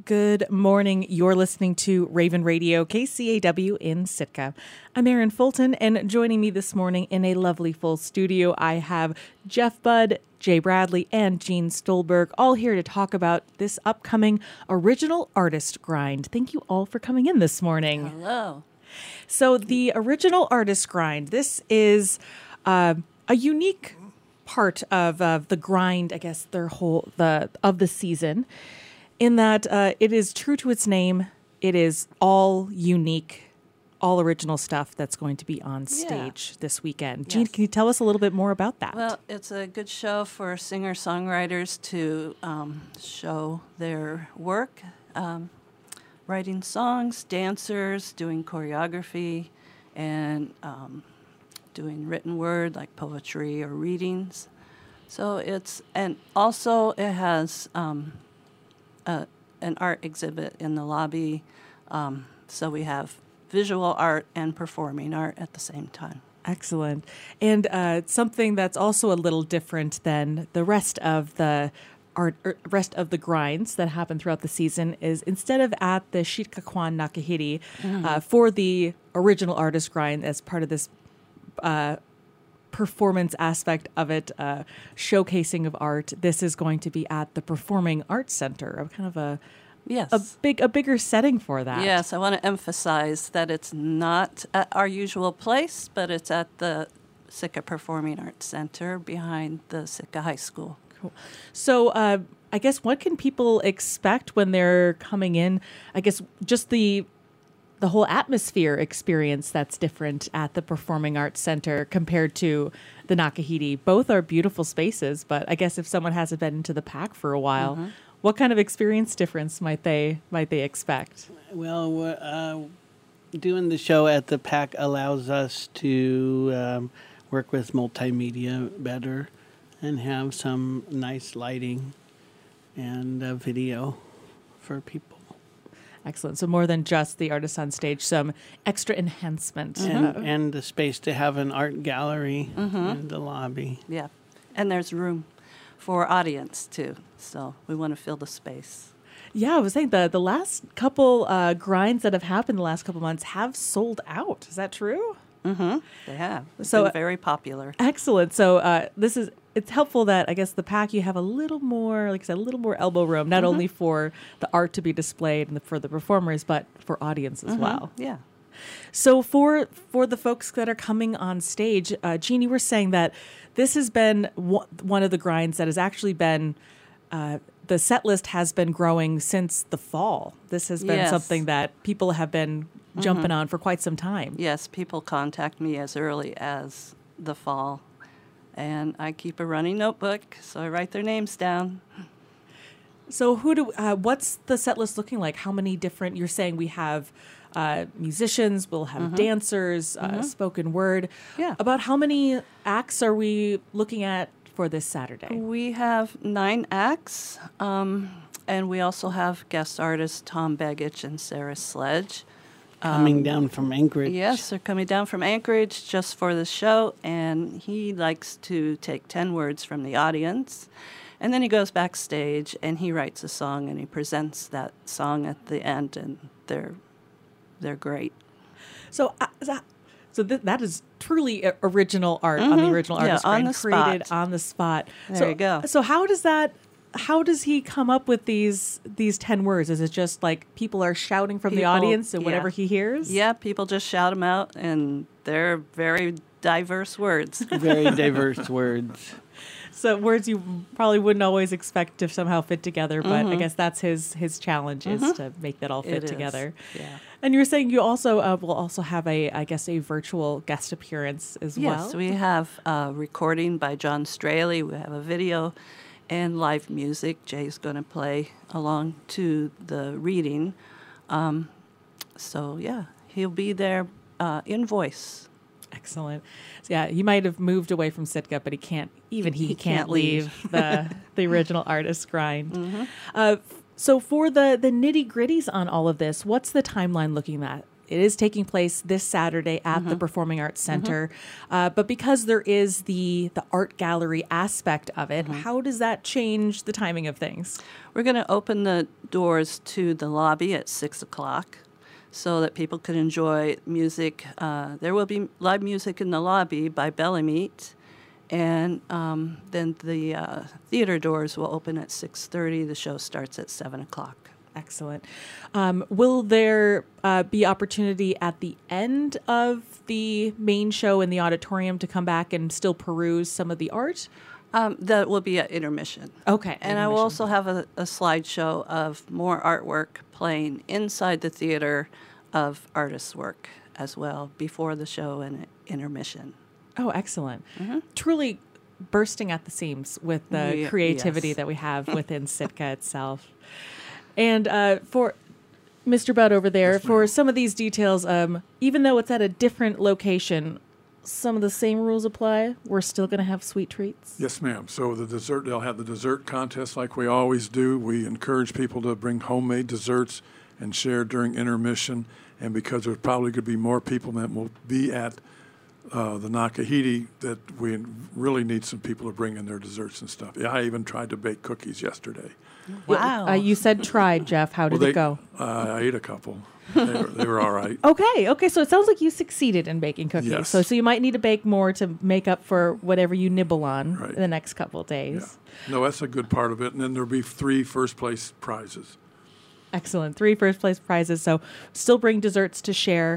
Good morning. You're listening to Raven Radio, KCAW in Sitka. I'm Erin Fulton, and joining me this morning in a lovely full studio, I have Jeff Budd, Jay Bradley, and Jean Stolberg, all here to talk about this upcoming Original Artist Grind. Thank you all for coming in this morning. Hello. So the Original Artist Grind, this is a unique part of the grind, I guess, of the season, in that it is true to its name. It is all unique, all original stuff that's going to be on stage this weekend. Jean, can you tell us a little bit more about that? Well, it's a good show for singer-songwriters to show their work, writing songs, dancers, doing choreography, and doing written word like poetry or readings. So it has an art exhibit in the lobby. So we have visual art and performing art at the same time. Excellent. And something that's also a little different than the rest of the grinds that happen throughout the season is, instead of at the Shitkaquan Nakahiri for the Original Artist Grind, as part of this performance aspect of it, showcasing of art, this is going to be at the Performing Arts Center, of kind of a bigger setting for that. Yes, I want to emphasize that it's not at our usual place, but it's at the Sitka Performing Arts Center behind the Sitka High School. Cool. So I guess what can people expect when they're coming in? I guess just the whole atmosphere experience that's different at the Performing Arts Center compared to the Nakahiri. Both are beautiful spaces, but I guess if someone hasn't been into the PAC for a while, what kind of experience difference might they expect? Well, doing the show at the PAC allows us to work with multimedia better and have some nice lighting and video for people. Excellent. So more than just the artist on stage, some extra enhancement. And the space to have an art gallery in the lobby. Yeah, and there's room for audience, too. So we want to fill the space. Yeah, I was saying the last couple grinds that have happened the last couple months have sold out. Is that true? Mm-hmm. They have. It's been very popular. Excellent. So it's helpful that, I guess, the PAC, you have a little more, like I said, a little more elbow room, not only for the art to be displayed and for the performers, but for audience as well. Yeah. So for the folks that are coming on stage, Jean, you were saying that this has been one of the grinds that has actually been, the set list has been growing since the fall. This has been something that people have been jumping on for quite some time. Yes, people contact me as early as the fall. And I keep a running notebook, so I write their names down. So what's the set list looking like? How many different, you're saying we have musicians, we'll have dancers, spoken word. Yeah. About how many acts are we looking at for this Saturday? We have 9 acts, and we also have guest artists Tom Begich and Sarah Sledge. Coming down from Anchorage. Yes, they're coming down from Anchorage just for the show, and he likes to take 10 words from the audience, and then he goes backstage and he writes a song and he presents that song at the end, and they're great. So that is truly original art on the Original Artist Grind, created on the spot. There you go. So how does he come up with these 10 words? Is it just like people are shouting from the audience and whatever he hears? Yeah, people just shout them out, and they're very diverse words. Very diverse words. So words you probably wouldn't always expect to somehow fit together, but I guess that's his challenge is to make that all fit together. Yeah. And you were saying you also will also have a virtual guest appearance as well? Yes, we have a recording by John Straley. We have a video and live music. Jay's going to play along to the reading. So, yeah, he'll be there in voice. Excellent. So, yeah, he might have moved away from Sitka, but he can't leave the Original Artist Grind. So for the nitty-gritties on all of this, what's the timeline looking it is taking place this Saturday at the Performing Arts Center. But because there is the art gallery aspect of it, how does that change the timing of things? We're going to open the doors to the lobby at 6 o'clock so that people can enjoy music. There will be live music in the lobby by Bellemeet. And then the theater doors will open at 6:30. The show starts at 7 o'clock. Excellent. Will there be opportunity at the end of the main show in the auditorium to come back and still peruse some of the art? That will be at intermission. Okay. And I will also have a slideshow of more artwork playing inside the theater of artists' work as well before the show and intermission. Oh, excellent. Truly bursting at the seams with the creativity yes. that we have within Sitka itself. And for Mr. Budd over there, for some of these details, even though it's at a different location, some of the same rules apply. We're still going to have sweet treats. Yes, ma'am. So the dessert, they'll have the dessert contest like we always do. We encourage people to bring homemade desserts and share during intermission. And because there's probably going to be more people that will be at the Nakahiti, that we really need some people to bring in their desserts and stuff. Yeah, I even tried to bake cookies yesterday. Wow. You said tried, Jeff. How did it go? I ate a couple. They were all right. Okay. So it sounds like you succeeded in baking cookies. Yes. So you might need to bake more to make up for whatever you nibble on Right. in the next couple of days. Yeah. No, that's a good part of it. And then there'll be 3 first-place prizes. Excellent. 3 first-place prizes. So still bring desserts to share.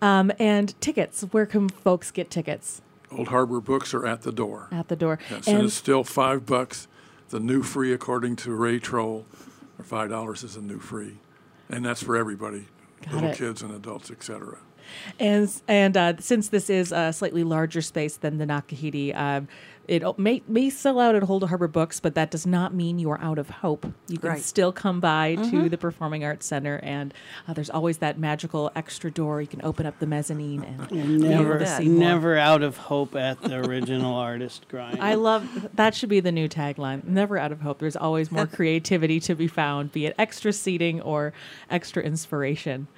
And tickets. Where can folks get tickets? Old Harbor Books are at the door. At the door. Yes, and it's still $5. The new free, according to Ray Troll, or $5 is a new free. And that's for everybody, little kids and adults, etc. And since this is a slightly larger space than the Nakahiti, it may sell out at Old Harbor Books, but that does not mean you are out of hope. You can Right. still come by to the Performing Arts Center, and there's always that magical extra door. You can open up the mezzanine and be able to see more. Never out of hope at the original artist grind. I love that. Should be the new tagline. Never out of hope. There's always more creativity to be found, be it extra seating or extra inspiration.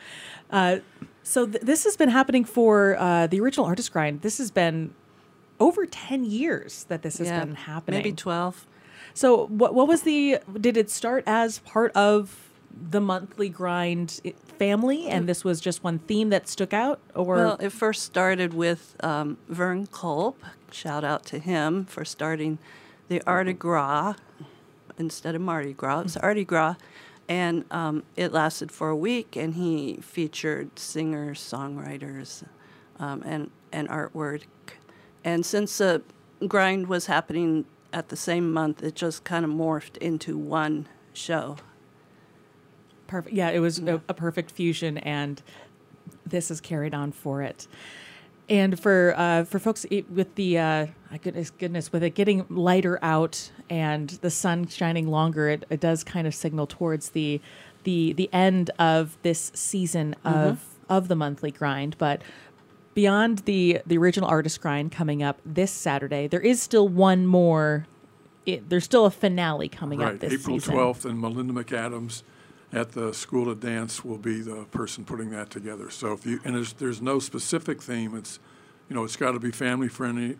So this has been happening for the original artist grind. This has been over 10 years that this has been happening. Maybe 12. So what was did it start as part of the monthly grind family, and this was just one theme that stuck out? Or Well, it first started with Vern Kolb. Shout out to him for starting the Artie Gras instead of Mardi Gras. It was Artie Gras. And it lasted for a week, and he featured singers, songwriters, and artwork. And since the grind was happening at the same month, it just kind of morphed into one show. perfect. Yeah, it was a perfect fusion, and this is carried on for it. And for folks with the goodness, with it getting lighter out and the sun shining longer, it does kind of signal towards the end of this season of the monthly grind. But beyond the original artist grind coming up this Saturday, there is still one more. There's still a finale coming up this April season. 12th, and Melinda McAdams at the School of Dance will be the person putting that together. So there's no specific theme. It's it's got to be family friendly,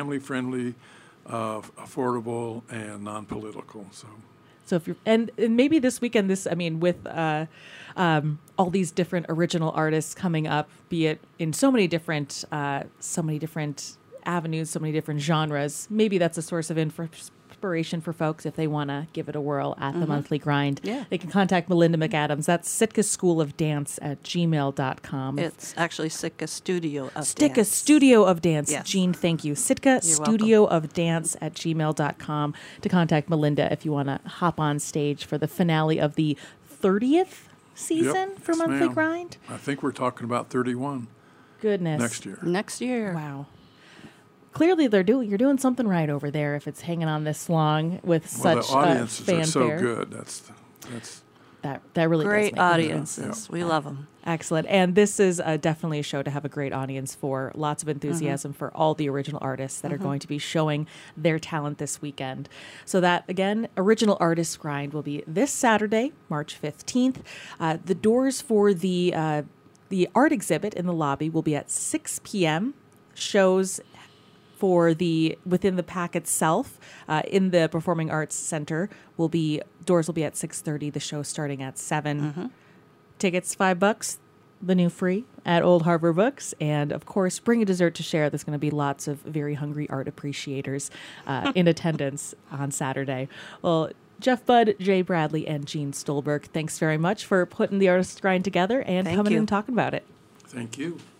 affordable, and non-political. So if you're and maybe this weekend, with all these different original artists coming up, be it in so many different avenues, so many different genres, maybe that's a source of inspiration for folks if they want to give it a whirl at the monthly grind. Yeah. They can contact Melinda McAdams. That's Sitka School of Dance at gmail.com. It's actually Sitka Studio of Sitka Dance. Studio of Dance. Yes. Jean, thank you. Sitka Studio of Dance at gmail.com to contact Melinda if you want to hop on stage for the finale of the 30th season Yep. for Yes, Monthly ma'am. Grind. I think we're talking about 31 Goodness. next year. Next year. Wow. Clearly, you're doing something right over there if it's hanging on this long with Well, such the audiences are so fanfare. good. That's That really Great does make a audiences. We love them. Excellent. And this is definitely a show to have a great audience for. Lots of enthusiasm for all the original artists that are going to be showing their talent this weekend. So that, again, Original Artist Grind will be this Saturday, March 15th. The doors for the the art exhibit in the lobby will be at 6 p.m. Shows for within the PAC itself in the Performing Arts Center doors will be at 6:30. The show starting at 7. Tickets $5. The new free at Old Harbor Books. And of course, bring a dessert to share. There's going to be lots of very hungry art appreciators in attendance on Saturday. Well, Jeff Budd, Jay Bradley, and Gene Stolberg, thanks very much for putting the Artist Grind together and Thank coming you. and talking about it. Thank you.